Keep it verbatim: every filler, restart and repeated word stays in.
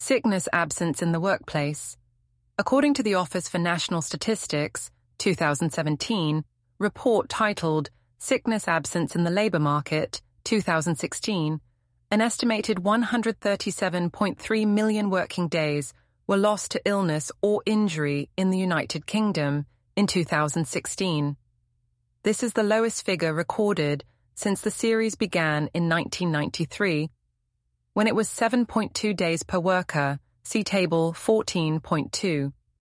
Sickness absence in the workplace. According to the Office for National Statistics, two thousand seventeen, report titled Sickness Absence in the Labour Market, two thousand sixteen, an estimated one hundred thirty-seven point three million working days were lost to illness or injury in the United Kingdom in two thousand sixteen. This is the lowest figure recorded since the series began in nineteen ninety-three, when it was seven point two days per worker, see Table fourteen point two.